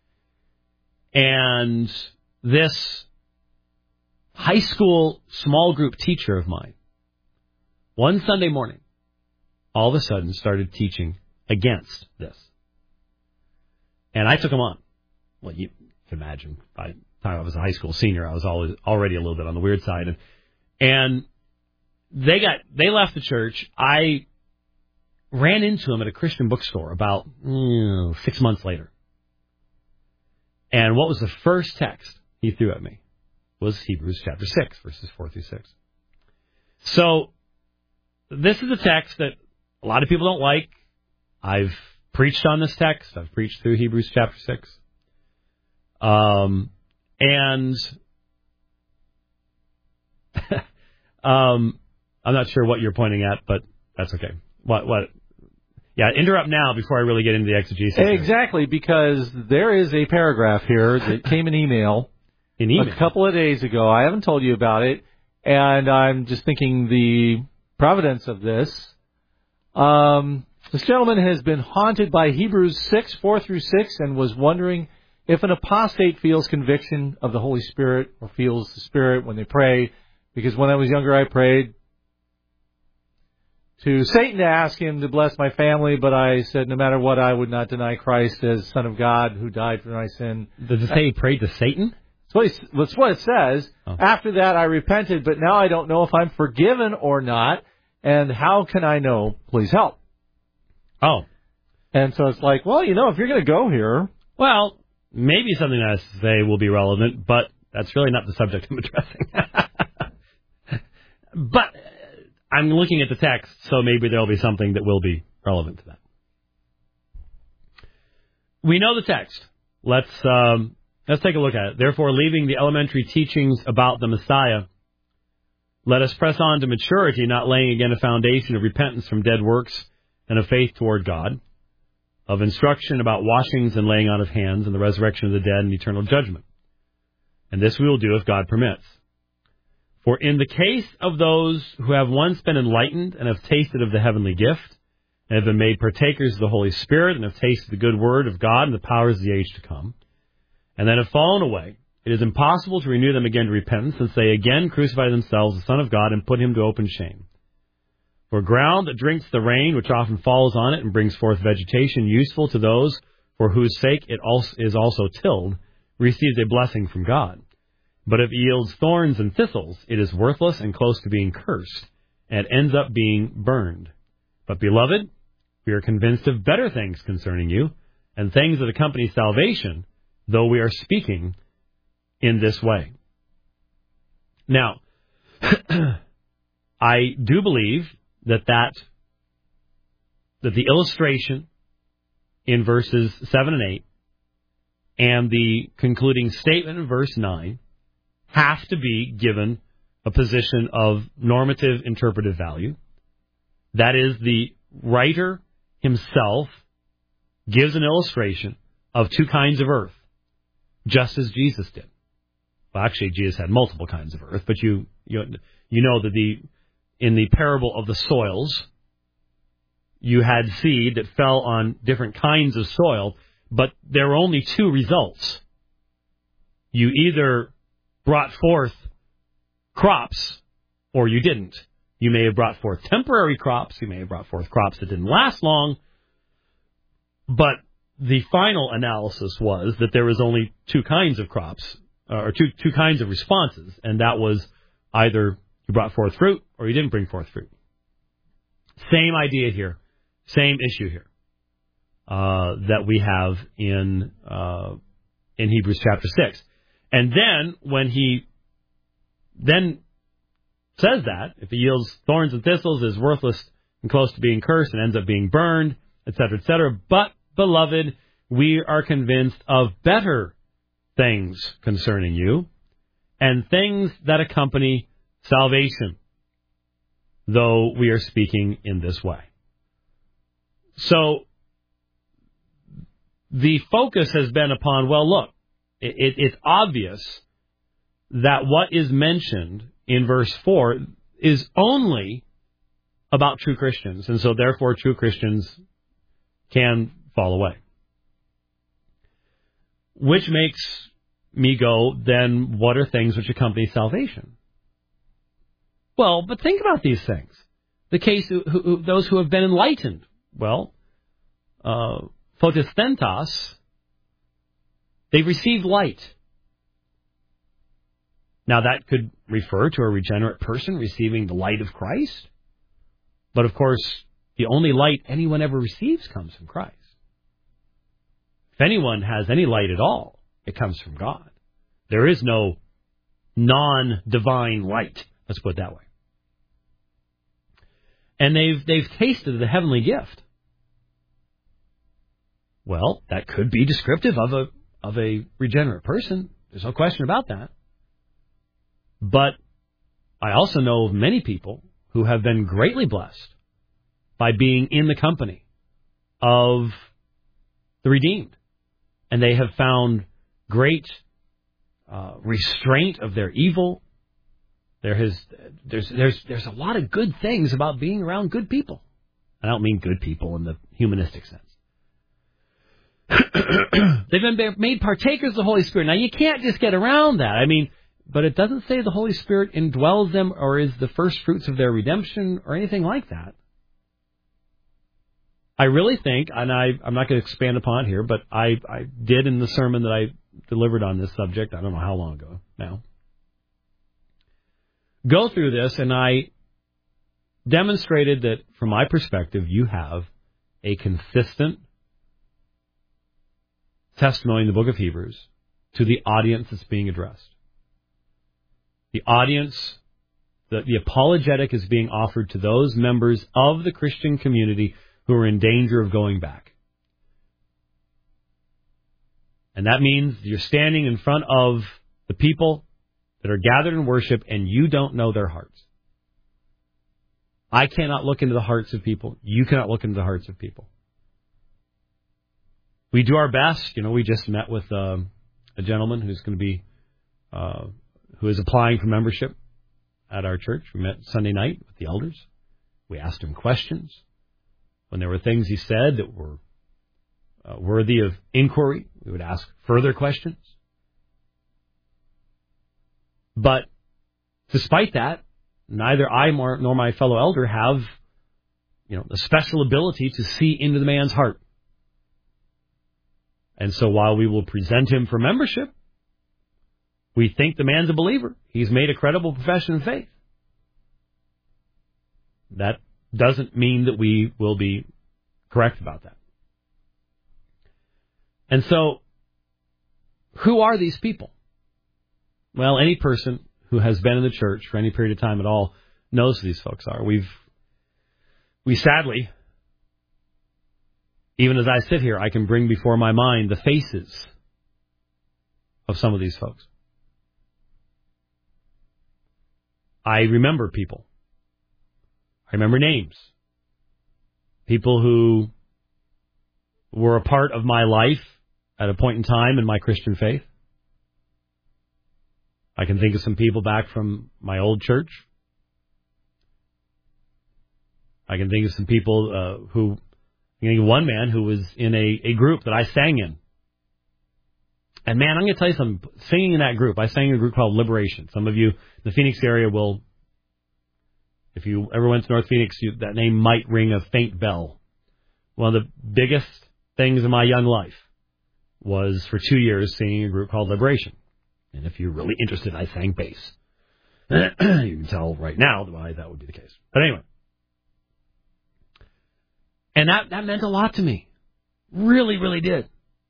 [SPEAKER 2] And this high school small group teacher of mine, one Sunday morning, all of a sudden started teaching against this. And I took him on. Well, you can imagine, by the time I was a high school senior, I was always already a little bit on the weird side. And, and they got they left the church. I ran into him at a Christian bookstore about mm, six months later. And what was the first text he threw at me was Hebrews chapter six, verses four through six. So this is a text that a lot of people don't like. I've preached on this text. I've preached through Hebrews chapter six. Um, and um, I'm not sure what you're pointing at, but that's okay. What? What? Yeah, interrupt now before I really get into the exegesis.
[SPEAKER 5] Exactly, because there is a paragraph here that came in email,
[SPEAKER 2] in email
[SPEAKER 5] a couple of days ago. I haven't told you about it, and I'm just thinking the providence of this. Um, this gentleman has been haunted by Hebrews six, four through six, and was wondering if an apostate feels conviction of the Holy Spirit or feels the Spirit when they pray. Because when I was younger, I prayed to Satan to ask him to bless my family, but I said no matter what, I would not deny Christ as Son of God who died for my sin.
[SPEAKER 2] Does it say he prayed to Satan?
[SPEAKER 5] That's what, he, that's what it says.
[SPEAKER 2] Oh.
[SPEAKER 5] After that, I repented, but now I don't know if I'm forgiven or not, and how can I know? Please help.
[SPEAKER 2] Oh.
[SPEAKER 5] And so it's like, well, you know, if you're going to go here...
[SPEAKER 2] Well, maybe something that I say will be relevant, but that's really not the subject I'm addressing. But I'm looking at the text, so maybe there'll be something that will be relevant to that. We know the text. Let's um, let's take a look at it. Therefore, leaving the elementary teachings about the Messiah, let us press on to maturity, not laying again a foundation of repentance from dead works and of faith toward God, of instruction about washings and laying on of hands and the resurrection of the dead and eternal judgment. And this we will do if God permits. For in the case of those who have once been enlightened and have tasted of the heavenly gift, and have been made partakers of the Holy Spirit, and have tasted the good word of God and the powers of the age to come, and then have fallen away, it is impossible to renew them again to repentance, since they again crucify themselves, the Son of God, and put him to open shame. For ground that drinks the rain, which often falls on it, and brings forth vegetation useful to those for whose sake it also is also tilled, receives a blessing from God. But if it yields thorns and thistles, it is worthless and close to being cursed, and ends up being burned. But, beloved, we are convinced of better things concerning you, and things that accompany salvation, though we are speaking in this way. Now, I do believe that, that that the illustration in verses seven and eight and the concluding statement in verse nine have to be given a position of normative interpretive value. That is, the writer himself gives an illustration of two kinds of earth, just as Jesus did. Well, actually, Jesus had multiple kinds of earth, but you you, you know that the in the parable of the soils, you had seed that fell on different kinds of soil, but there were only two results. You either brought forth crops, or you didn't. You may have brought forth temporary crops. You may have brought forth crops that didn't last long. But the final analysis was that there was only two kinds of crops, or two two kinds of responses, and that was either you brought forth fruit or you didn't bring forth fruit. Same idea here, same issue here uh, that we have in uh, in Hebrews chapter six. And then, when he then says that, if it yields thorns and thistles, it is worthless and close to being cursed and ends up being burned, et cetera, et cetera. But, beloved, we are convinced of better things concerning you, and things that accompany salvation, though we are speaking in this way. So, the focus has been upon, well, look, It, it, it's obvious that what is mentioned in verse four is only about true Christians, and so therefore true Christians can fall away. Which makes me go, then what are things which accompany salvation? Well, but think about these things. The case of who, who, those who have been enlightened. Well, uh, photosthentos, they've received light. Now that could refer to a regenerate person receiving the light of Christ. But of course, the only light anyone ever receives comes from Christ. If anyone has any light at all, it comes from God. There is no non-divine light. Let's put it that way. And they've they've tasted the heavenly gift. Well, that could be descriptive of a of a regenerate person. There's no question about that. But I also know of many people who have been greatly blessed by being in the company of the redeemed. And they have found great uh, restraint of their evil. There has, there's, there's, there's a lot of good things about being around good people. I don't mean good people in the humanistic sense. They've been made partakers of the Holy Spirit. Now, you can't just get around that. I mean, but it doesn't say the Holy Spirit indwells them or is the first fruits of their redemption or anything like that. I really think, and I, I'm not going to expand upon it here, but I, I did in the sermon that I delivered on this subject, I don't know how long ago now, go through this, and I demonstrated that, from my perspective, you have a consistent testimony in the book of Hebrews to the audience that's being addressed. The audience, the, the apologetic is being offered to those members of the Christian community who are in danger of going back. And that means you're standing in front of the people that are gathered in worship and you don't know their hearts. I cannot look into the hearts of people. You cannot look into the hearts of people. We do our best. You know, we just met with um, a gentleman who's going to be, uh, who is applying for membership at our church. We met Sunday night with the elders. We asked him questions. When there were things he said that were uh, worthy of inquiry, we would ask further questions. But despite that, neither I nor, nor my fellow elder have, you know, the special ability to see into the man's heart. And so while we will present him for membership, we think the man's a believer. He's made a credible profession of faith. That doesn't mean that we will be correct about that. And so, who are these people? Well, any person who has been in the church for any period of time at all knows who these folks are. We've, we sadly, even as I sit here, I can bring before my mind the faces of some of these folks. I remember people. I remember names. People who were a part of my life at a point in time in my Christian faith. I can think of some people back from my old church. I can think of some people uh, who, I can think of one man who was in a, a group that I sang in. And man, I'm going to tell you something. Singing in that group, I sang in a group called Liberation. Some of you in the Phoenix area will, if you ever went to North Phoenix, you, that name might ring a faint bell. One of the biggest things in my young life was for two years singing in a group called Liberation. And if you're really interested, I sang bass. You can tell right now why that would be the case. But anyway. And that, that meant a lot to me. Really, really did.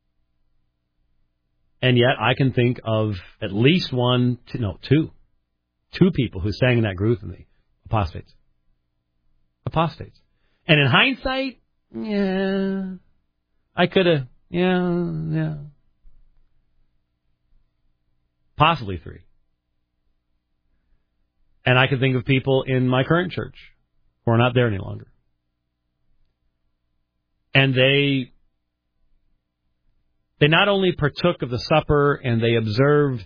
[SPEAKER 2] And yet I can think of at least one, two, no, two. Two people who sang in that group with me. Apostates. Apostates. And in hindsight, yeah, I could have, yeah, yeah. Possibly three. And I can think of people in my current church who are not there any longer. And they, they not only partook of the supper and they observed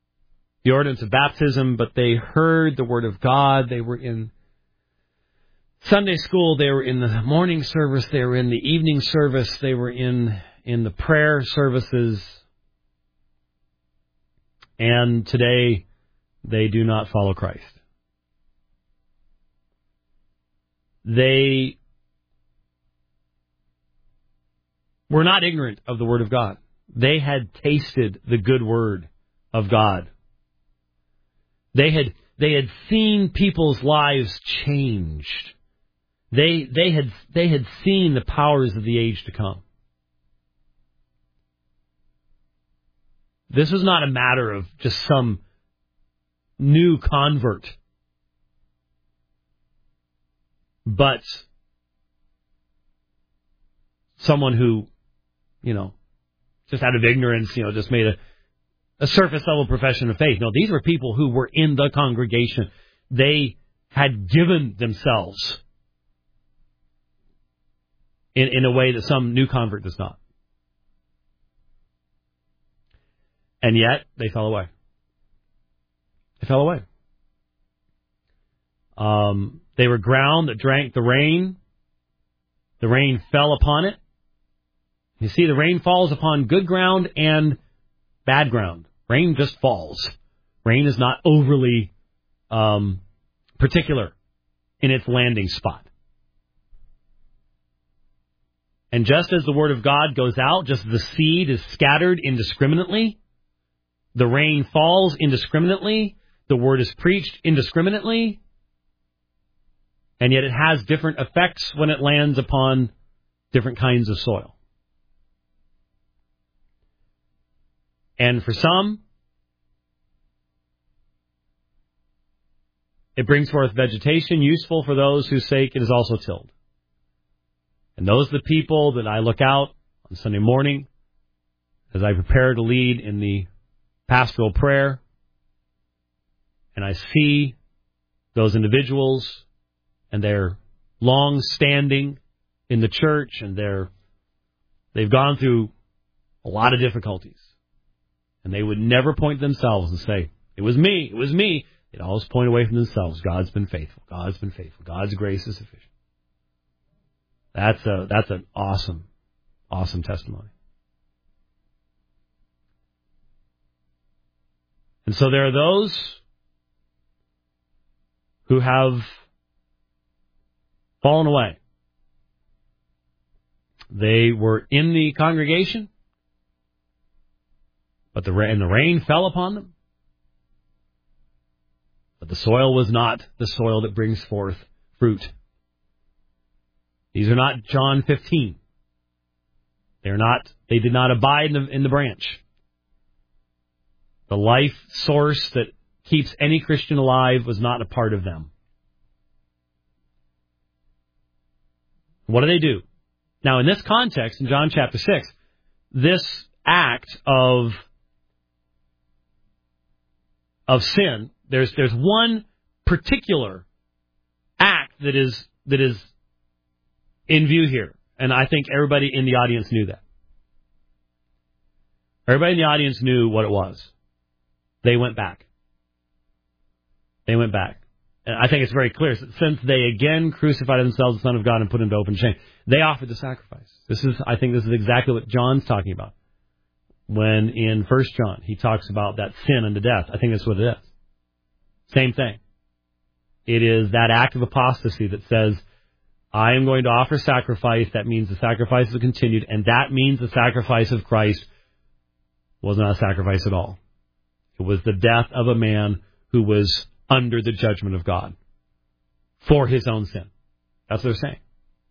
[SPEAKER 2] the ordinance of baptism, but they heard the word of God. They were in Sunday school, they were in the morning service, they were in the evening service, they were in, in the prayer services. And today, they do not follow Christ. They were not ignorant of the Word of God. They had tasted the good Word of God. They had they had seen people's lives changed. They they had they had seen the powers of the age to come. This was not a matter of just some new convert, but someone who, you know, just out of ignorance, you know, just made a, a surface level profession of faith. No, these were people who were in the congregation. They had given themselves in, in a way that some new convert does not. And yet, they fell away. They fell away. Um, they were ground that drank the rain. The rain fell upon it. You see, the rain falls upon good ground and bad ground. Rain just falls. Rain is not overly um, particular in its landing spot. And just as the Word of God goes out, just as the seed is scattered indiscriminately, the rain falls indiscriminately, the Word is preached indiscriminately, and yet it has different effects when it lands upon different kinds of soil. And for some, it brings forth vegetation useful for those whose sake it is also tilled. And those are the people that I look out on Sunday morning as I prepare to lead in the pastoral prayer, and I see those individuals and they're long standing in the church, and they're they've gone through a lot of difficulties. And they would never point themselves and say, it was me, it was me. They'd always point away from themselves. God's been faithful. God's been faithful. God's grace is sufficient. That's a that's an awesome, awesome testimony. And so there are those who have fallen away. They were in the congregation, but the rain, and the rain fell upon them. But the soil was not the soil that brings forth fruit. These are not John fifteen. They're not. They did not abide in the, in the branch. The life source that keeps any Christian alive was not a part of them. What do they do? Now, in this context, in John chapter six, this act of of sin, there's there's one particular act that is that is in view here, and I think everybody in the audience knew that. Everybody in the audience knew what it was. They went back. They went back. And I think it's very clear. Since they again crucified themselves, the Son of God, and put him to open shame, they offered the sacrifice. This is, I think this is exactly what John's talking about. When in First John, he talks about that sin unto death. I think that's what it is. Same thing. It is that act of apostasy that says, I am going to offer sacrifice. That means the sacrifice is continued, and that means the sacrifice of Christ was not a sacrifice at all. It was the death of a man who was under the judgment of God for his own sin. That's what they're saying.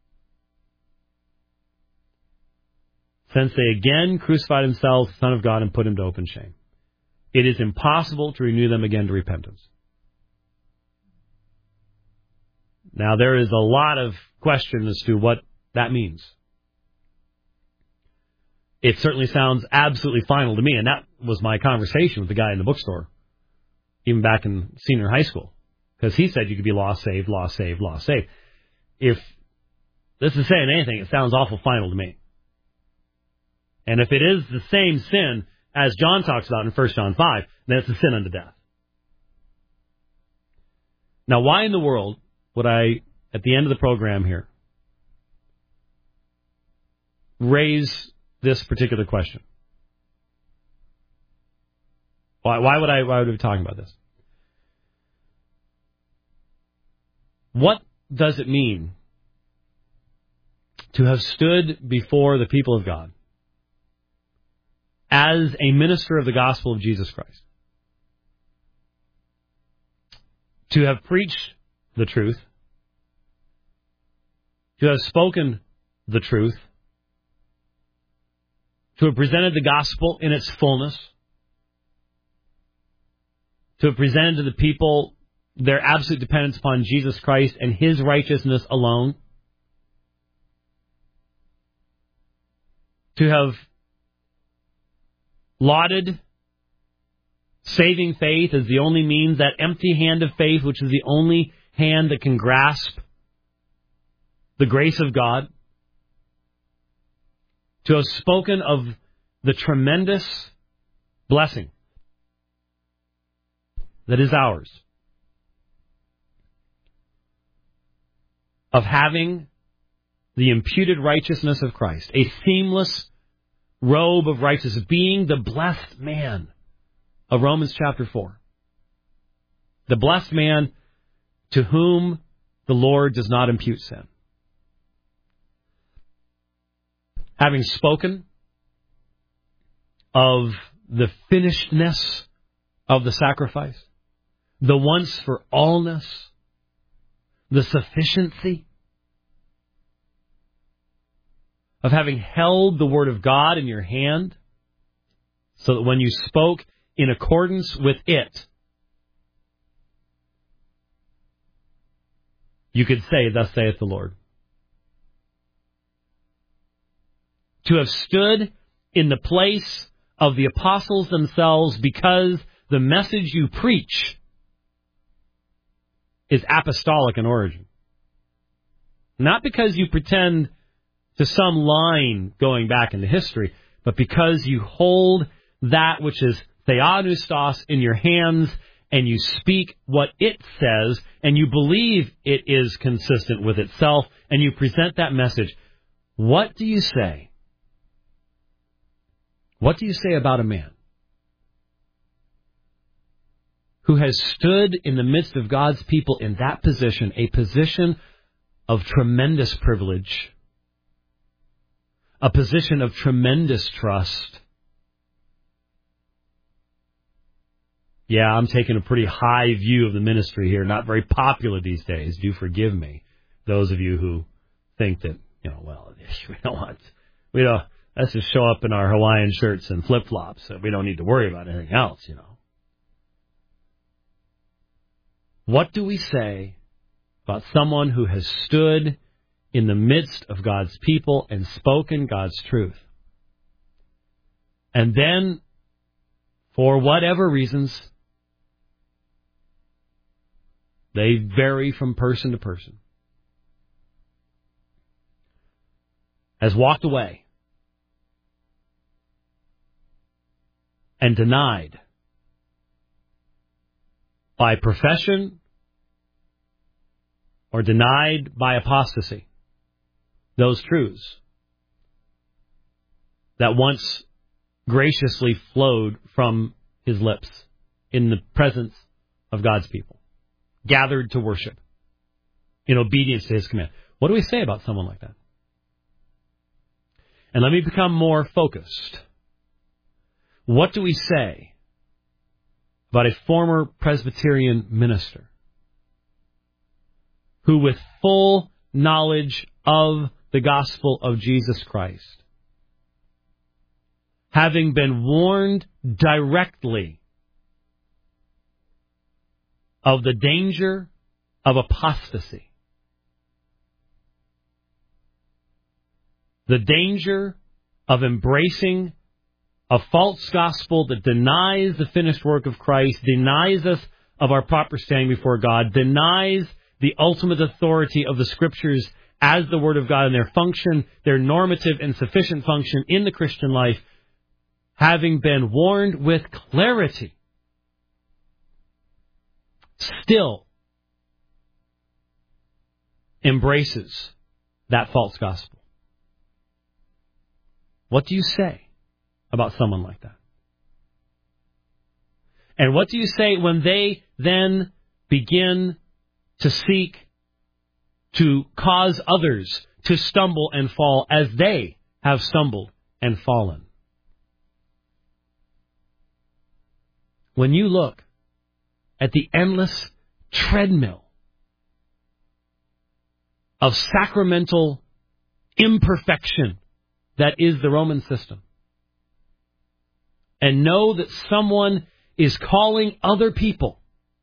[SPEAKER 2] Since they again crucified themselves, the Son of God, and put him to open shame, it is impossible to renew them again to repentance. Now, there is a lot of question as to what that means. It certainly sounds absolutely final to me, and that was my conversation with the guy in the bookstore, even back in senior high school, because he said you could be lost, saved, lost, saved, lost, saved. If this is saying anything, it sounds awful final to me. And if it is the same sin as John talks about in First John five, then it's a sin unto death. Now, why in the world would I at the end of the program here, raise this particular question. Why, why would I, why would I be talking about this? What does it mean to have stood before the people of God as a minister of the gospel of Jesus Christ? To have preached the truth, to have spoken the truth, to have presented the gospel in its fullness, to have presented to the people their absolute dependence upon Jesus Christ and His righteousness alone, to have lauded saving faith as the only means, that empty hand of faith, which is the only hand that can grasp the grace of God, to have spoken of the tremendous blessing that is ours, of having the imputed righteousness of Christ, a seamless robe of righteousness, being the blessed man of Romans chapter four. The blessed man to whom the Lord does not impute sin. Having spoken of the finishedness of the sacrifice, the once for allness, the sufficiency of having held the Word of God in your hand, so that when you spoke in accordance with it, you could say, "Thus saith the Lord." To have stood in the place of the apostles themselves because the message you preach is apostolic in origin. Not because you pretend to some line going back into history, but because you hold that which is theopneustos in your hands, and you speak what it says, and you believe it is consistent with itself, and you present that message. What do you say? What do you say about a man who has stood in the midst of God's people in that position, a position of tremendous privilege, a position of tremendous trust? Yeah, I'm taking a pretty high view of the ministry here. Not very popular these days. Do forgive me, those of you who think that, you know, well, we don't want, we don't, let's just show up in our Hawaiian shirts and flip-flops. So we don't need to worry about anything else, you know. What do we say about someone who has stood in the midst of God's people and spoken God's truth, and then, for whatever reasons, they vary from person to person, has walked away and denied by profession or denied by apostasy those truths that once graciously flowed from his lips in the presence of God's people, gathered to worship in obedience to his command. What do we say about someone like that? And let me become more focused. What do we say about a former Presbyterian minister who, with full knowledge of the gospel of Jesus Christ, having been warned directly of the danger of apostasy, the danger of embracing a false gospel that denies the finished work of Christ, denies us of our proper standing before God, denies the ultimate authority of the Scriptures as the Word of God and their function, their normative and sufficient function in the Christian life, having been warned with clarity, still embraces that false gospel? What do you say about someone like that? And what do you say when they then begin to seek to cause others to stumble and fall as they have stumbled and fallen? When you look at the endless treadmill of sacramental imperfection that is the Roman system, and know that someone is calling other people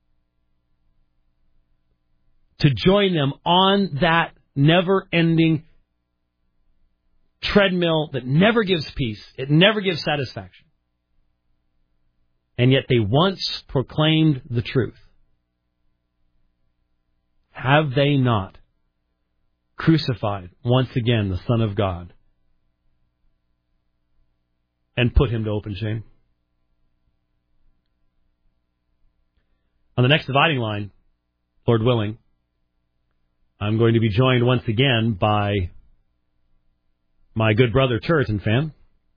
[SPEAKER 2] to join them on that never-ending treadmill that never gives peace, it never gives satisfaction. And yet they once proclaimed the truth. Have they not crucified once again the Son of God and put him to open shame? On the next dividing line, Lord willing, I'm going to be joined once again by my good brother, Turretin Fan.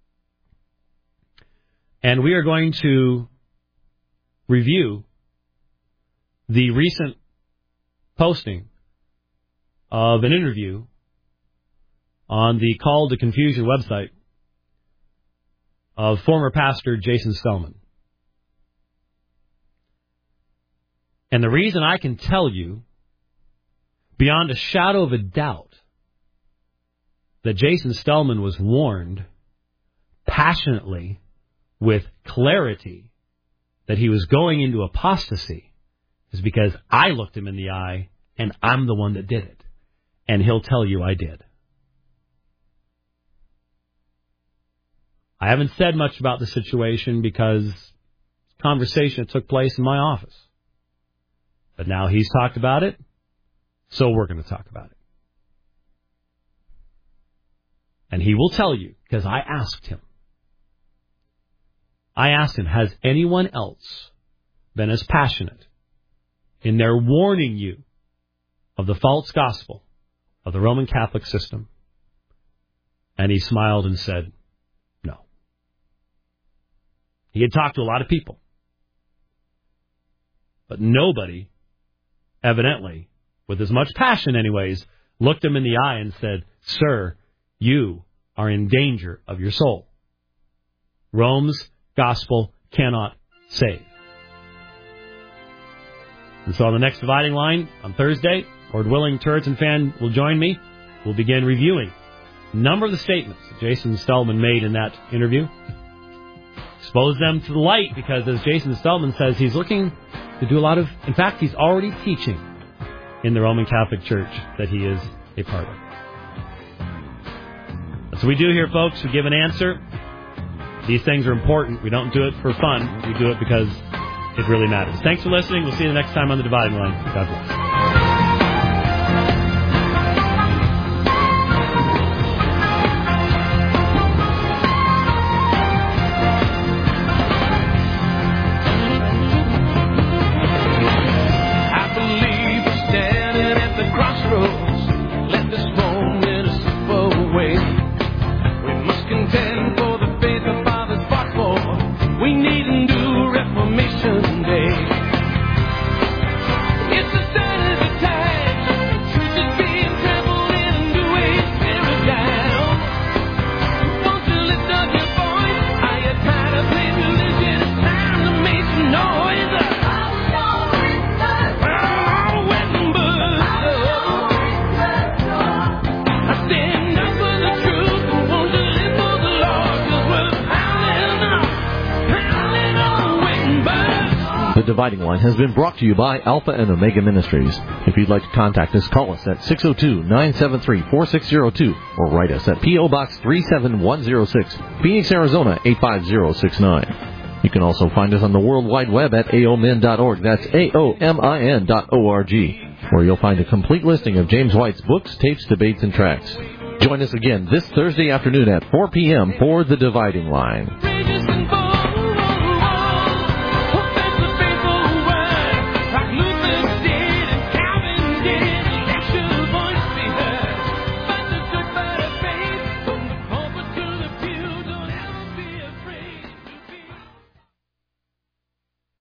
[SPEAKER 2] And we are going to review the recent posting of an interview on the Call to Confusion website of former pastor Jason Stellman. And the reason I can tell you, beyond a shadow of a doubt, that Jason Stellman was warned passionately, with clarity, that he was going into apostasy, is because I looked him in the eye, and I'm the one that did it. And he'll tell you I did. I haven't said much about the situation because conversation took place in my office. But now he's talked about it, so we're going to talk about it. And he will tell you, because I asked him. I asked him, has anyone else been as passionate in their warning you of the false gospel of the Roman Catholic system? And he smiled and said, no. He had talked to a lot of people. But nobody, evidently, with as much passion anyways, looked him in the eye and said, sir, you are in danger of your soul. Rome's gospel cannot save. And so on the next dividing line on Thursday, Lord willing, Turretin Fan will join me. We'll begin reviewing a number of the statements that Jason Stellman made in that interview. Expose them to the light, because as Jason Stellman says, he's looking to do a lot of, in fact, he's already teaching in the Roman Catholic Church that he is a part of. That's what we do here, folks. We give an answer. These things are important. We don't do it for fun. We do it because it really matters. Thanks for listening. We'll see you next time on The Dividing Line. God bless.
[SPEAKER 1] Dividing Line has been brought to you by Alpha and Omega Ministries. If you'd like to contact us, call us at six oh two, nine seven three, four six oh two or write us at P O Box three seven one oh six, Phoenix, Arizona eight five zero six nine. You can also find us on the World Wide Web at A O M I N dot org. That's A O M I N dot O R G, where you'll find a complete listing of James White's books, tapes, debates, and tracts. Join us again this Thursday afternoon at four p.m. for The Dividing Line.